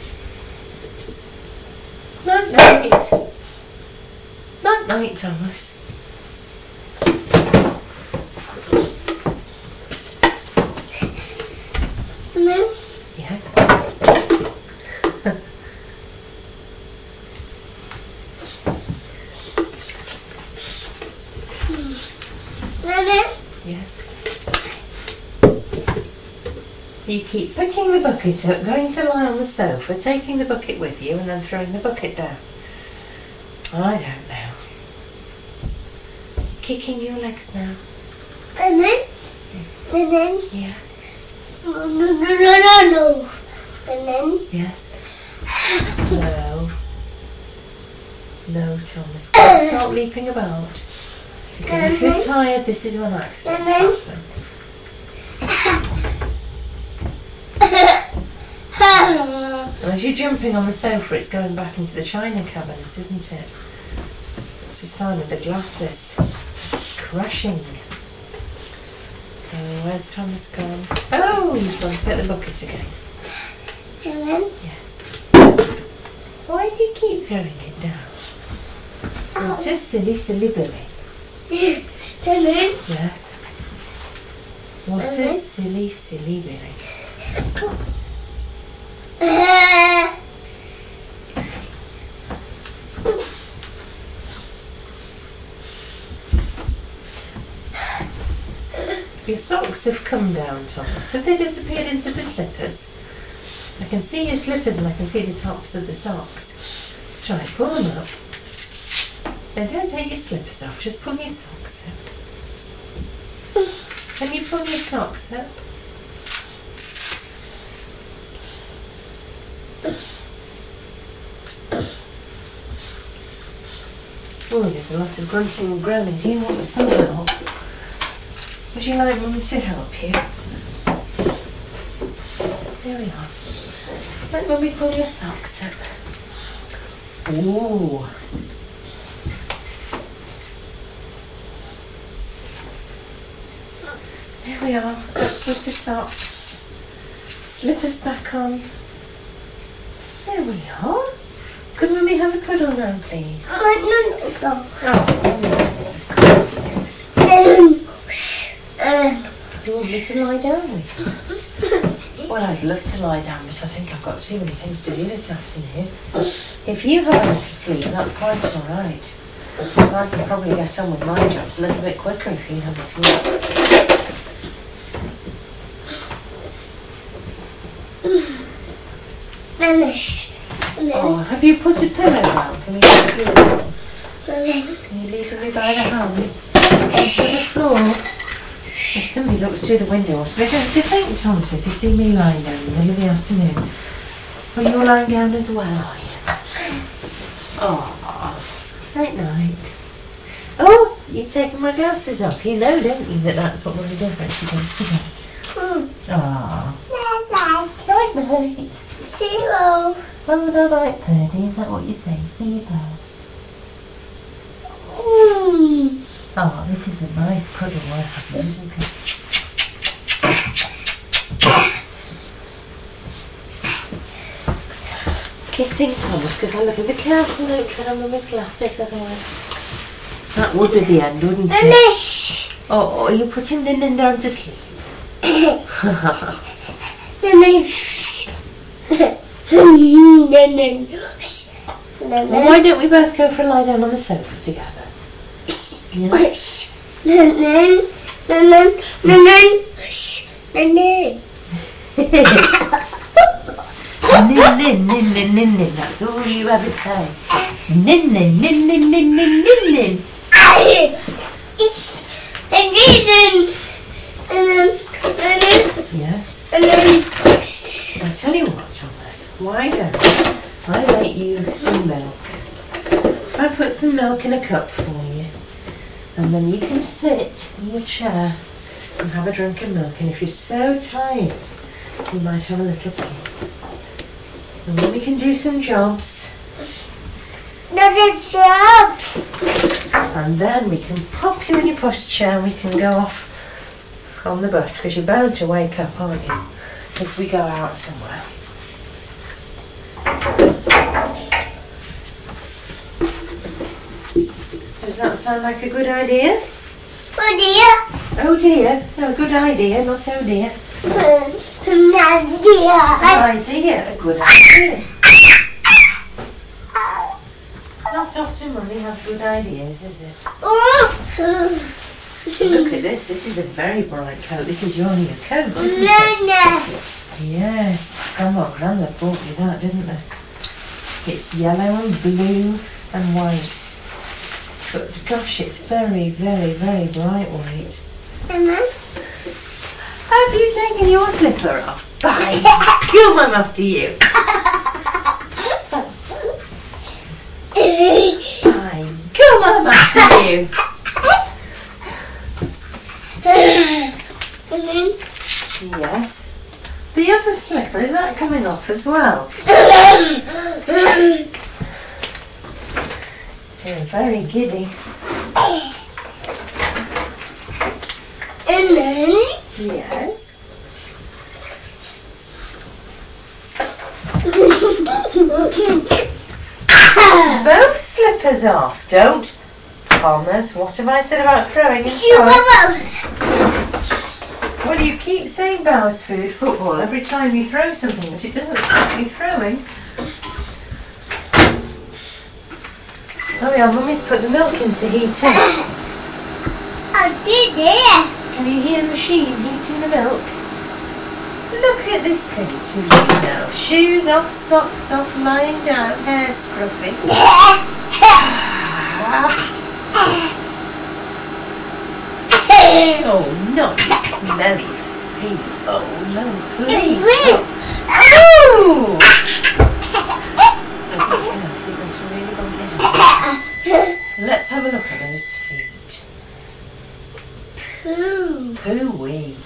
Night night. Night night, Thomas. Yes. Yes. You keep picking the bucket up, going to lie on the sofa, taking the bucket with you and then throwing the bucket down. I don't know. Kicking your legs now. Yes. No. Yes. No. No, Thomas. Don't start leaping about. Because if you're tired, this is when accidents happen. And as you're jumping on the sofa, it's going back into the china cabinets, isn't it? It's a sign of the glasses crashing. Oh, where's Thomas gone? Oh, he's gone to get the bucket again. Yes. Why do you keep throwing it down? You're just silly, silly Billy. Yes. What a silly, silly Billy. Your socks have come down, Thomas. Have they disappeared into the slippers? I can see your slippers and I can see the tops of the socks. That's right, pull them up. Now don't take your slippers off, just pull your socks up. Can you pull your socks up? Oh, there's a lot of grunting and groaning. Do you want some help? Would you like Mum to help you? There we are. Let Mummy pull your socks up. Ooh. There we are, up with the socks. Slippers back on. There we are. Could Mummy have a cuddle now, please? Oh, that's do you want me to lie down with you? Well, I'd love to lie down, but I think I've got too many things to do this afternoon. If you have a little sleep, that's quite alright. Because I can probably get on with my jobs a little bit quicker if you have a sleep. Oh, have you put a pillow down for me to sleep on? Are you leading me by the hand onto the floor? If somebody looks through the window, what do you think, Thomas, if you see me lying down in the middle of the afternoon? Well, you're lying down as well, are you? Oh, night night. Oh, you're taking my glasses off. You know, don't you, that that's what Mummy does when she goes to bed? Oh. Night night. See you all. Oh, no, night, Purdy. Is that what you say? See you there. Oh, this is a nice cuddle we're having, isn't it? Kissing Thomas, because I love him. Be careful, don't tread on Mummy's glasses, otherwise. That would be the end, wouldn't it? Oh, you're putting Linden down to sleep. Well, why don't we both go for a lie down on the sofa together? Yeah. Nin, that's all you ever say. Nin. Yes. I'll tell you what, Thomas. Why don't I make you some milk? I put some milk in a cup for you, and then you can sit in your chair and have a drink of milk. And if you're so tired, you might have a little sleep. And then we can do some jobs. Not a job. And then we can pop you in your pushchair and we can go off on the bus, because you're bound to wake up, aren't you, if we go out somewhere. Does that sound like a good idea? Oh dear. Oh dear. No, good idea, not oh dear. Idea, a good idea. Not often Mummy has good ideas, is it? Look at this. This is a very bright coat. This is your new coat, isn't it? Yes. Grandma and Grandad bought you that, didn't they? It's yellow and blue and white. But gosh, it's very, very, very bright white. Have you taken your slipper off? Bye. Come on, after you. Bye. Come on, after you. Yes. The other slipper, is that coming off as well? You're very giddy. Yes. Both slippers off, don't. Thomas, what have I said about throwing inside? Well, you keep saying Bowers Food Football every time you throw something, but it doesn't stop you throwing. Oh yeah, Mummy's put the milk into heating. I did it. Can you hear the machine heating the milk? Look at this state of you now. Shoes off, socks off, lying down, hair scruffy. Oh, not the smelly feet. Oh, no, please. Oh! Let's have a look at those feet. Poo-wee.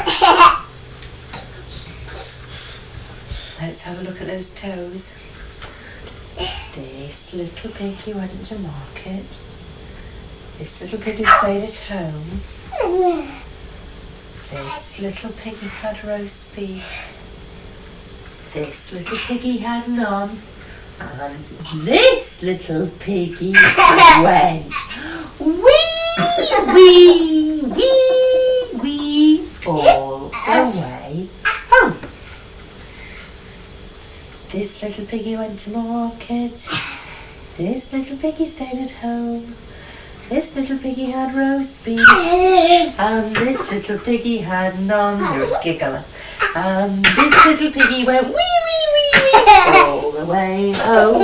Let's have a look at those toes. This little piggy went to market. This little piggy stayed at home. This little piggy had roast beef. This little piggy had none. And this little piggy went wee all the way home. This little piggy went to market. This little piggy stayed at home. This little piggy had roast beef. And this little piggy had none. You're a giggler. And this little piggy went wee All the way home.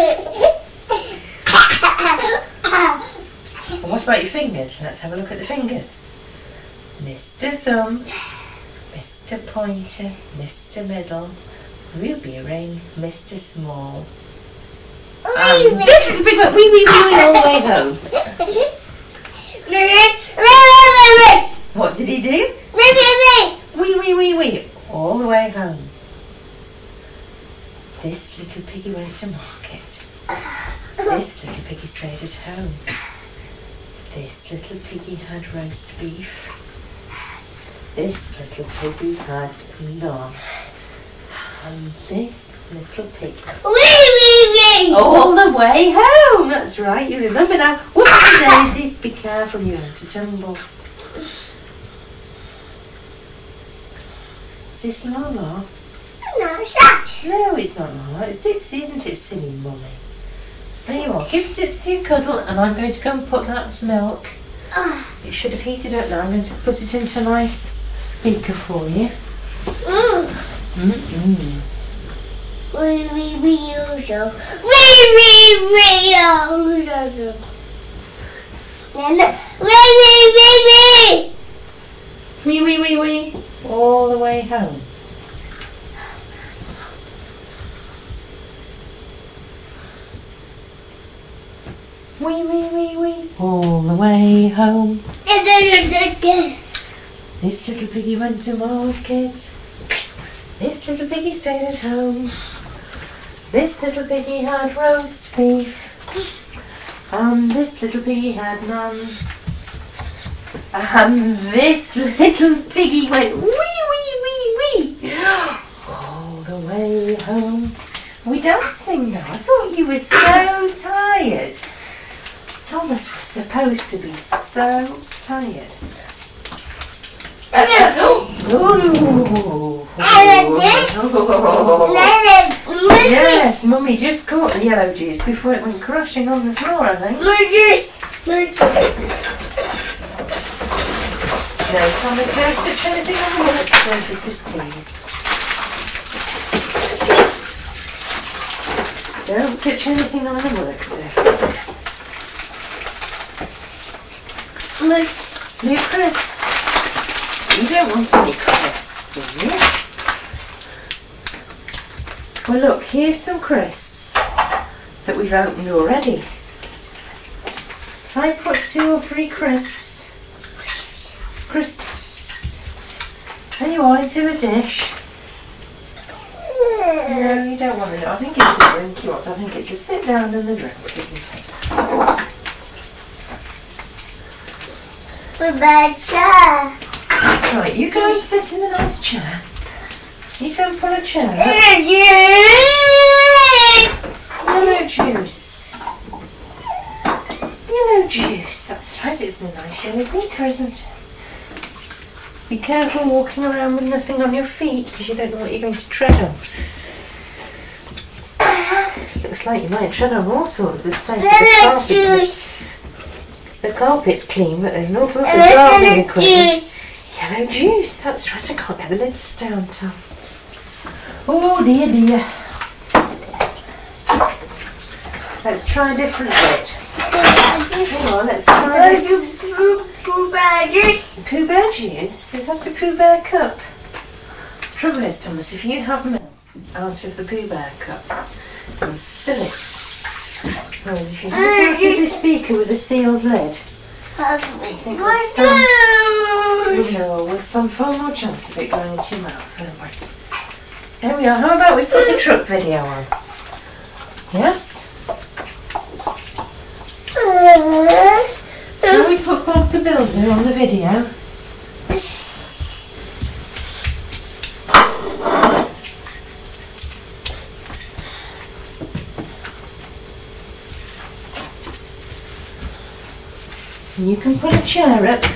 And what about your fingers? Let's have a look at the fingers. Mr. Thumb, Mr. Pointer, Mr. Middle, Ruby Ring, Mr. Small. And this little big one, wee wee wee wee all the way home. What did he do? Wee wee wee wee all the way home. This little piggy went to market. This little piggy stayed at home. This little piggy had roast beef. This little piggy had none. And this little piggy all the way home. That's right, you remember now. Whoopsie daisy, be careful, you're going to tumble. Is this Lala? No, it's not. No, it's not Lala. It's Dipsy, isn't it, silly mummy? There you are. Give Dipsy a cuddle, and I'm going to go and put that milk. It should have heated up now. I'm going to put it into a nice beaker for you. Wee wee wee wee all the way home. Wee wee wee wee all the way home. This little piggy went to market. This little piggy stayed at home. This little piggy had roast beef. And this little piggy had none. And this little piggy went wee wee wee wee all the way home. Are we dancing now? I thought you were so tired. Thomas was supposed to be so tired. Yes, Mummy just caught the yellow juice before it went crashing on the floor, I think. No, Thomas, don't touch anything on the work surfaces, please. Don't touch anything on the work surfaces. New crisps. You don't want any crisps, do you? Well, look, here's some crisps that we've opened already. If I put 2 or 3 crisps, there you are, into a dish. No, you don't want it. I think it's a drink you want. I think it's a sit down and a drink, isn't it? That's right, you can sit in a nice chair. You can pull a chair up. Yellow juice. Yellow juice, that's right, it's a nice yellow beaker, isn't it? Be careful walking around with nothing on your feet because you don't know what you're going to tread on. Looks like you might tread on all sorts of stuff. The carpet's clean, but there's an awful lot of gardening equipment. Yellow juice, that's right, I can't get the lid to stay on top. Oh dear dear. Let's try a different bit. Hang on, let's try this. Pooh Bear juice. Pooh Bear juice? Is that a Pooh Bear cup? Trouble is, Thomas, if you have milk out of the Pooh Bear cup, you'll spill it. Whereas if you put it out of this beaker with a sealed lid, I think we'll stand far more chance of it going into your mouth, won't we? There we are. How about we put the truck video on? Yes? Can we put Bob the Builder on the video? And you can put a chair up.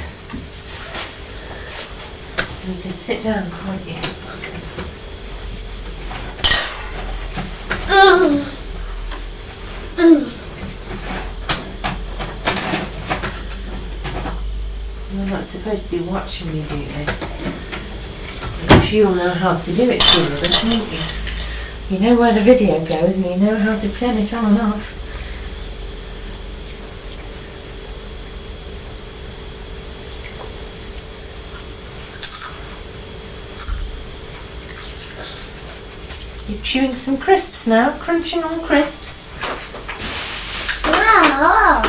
And you can sit down, can't you? I'm not supposed to be watching you do this. Because you'll know how to do it sooner, won't you? You know where the video goes and you know how to turn it on and off. You're chewing some crisps now, crunching on crisps. Wow.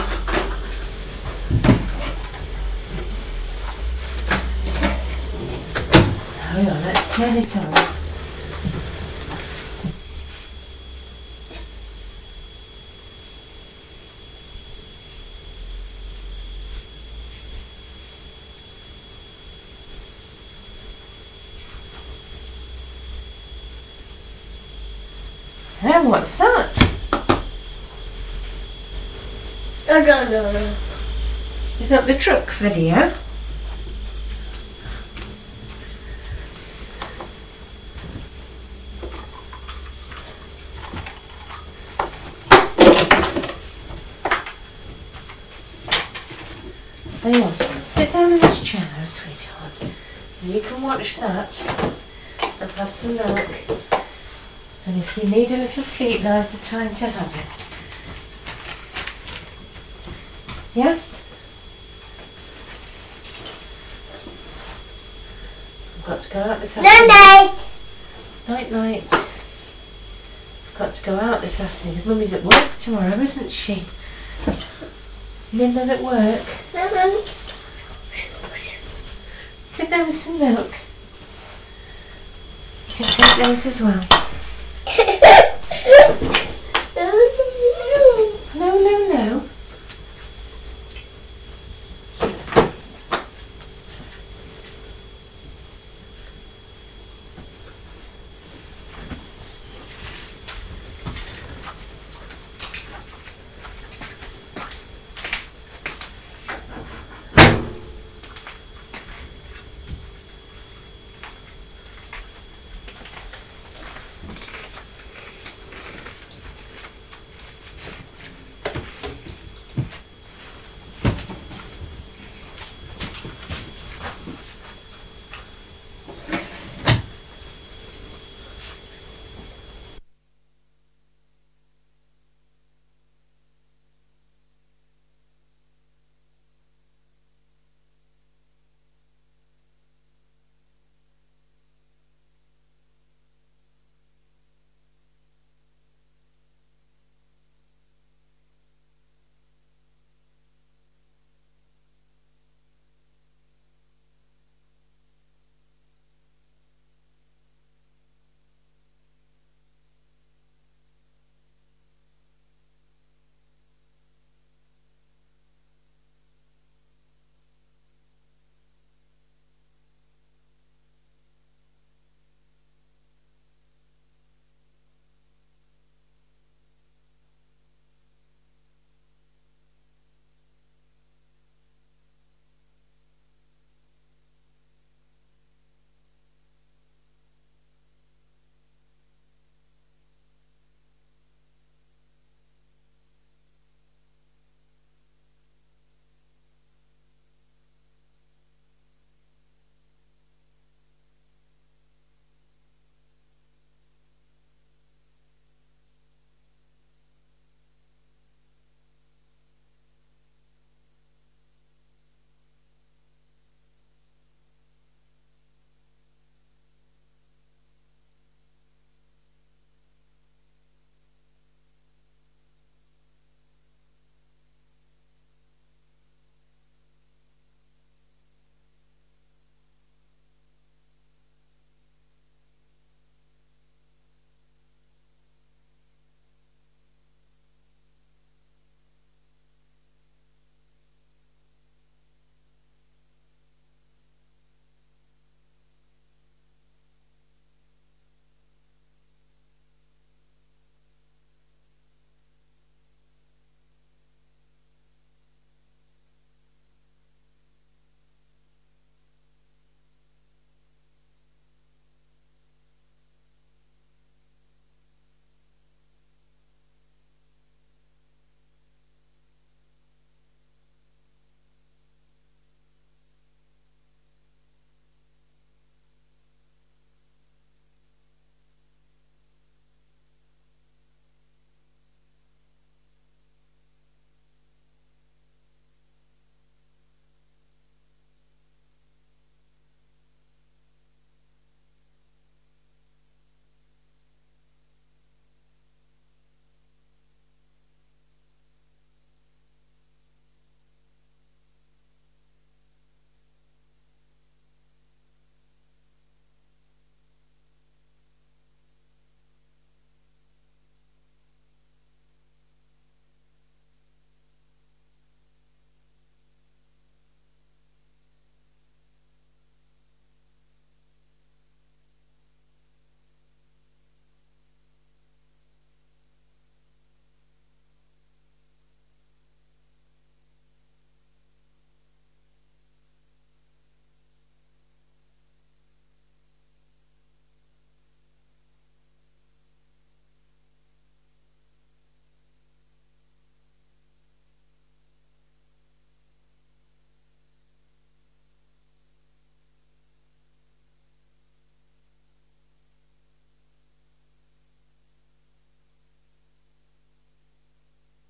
Hang on, let's turn it on. And what's that? I don't know. Is that the truck video? I want to sit down in this chair now, sweetheart. And you can watch that and have some milk. And if you need a little sleep, now's the time to have it. Yes? I've got to go out this afternoon. Night. Night, night. I've got to go out this afternoon because Mummy's at work tomorrow, isn't she? Linda at work. Sit there with some milk. You can take those as well.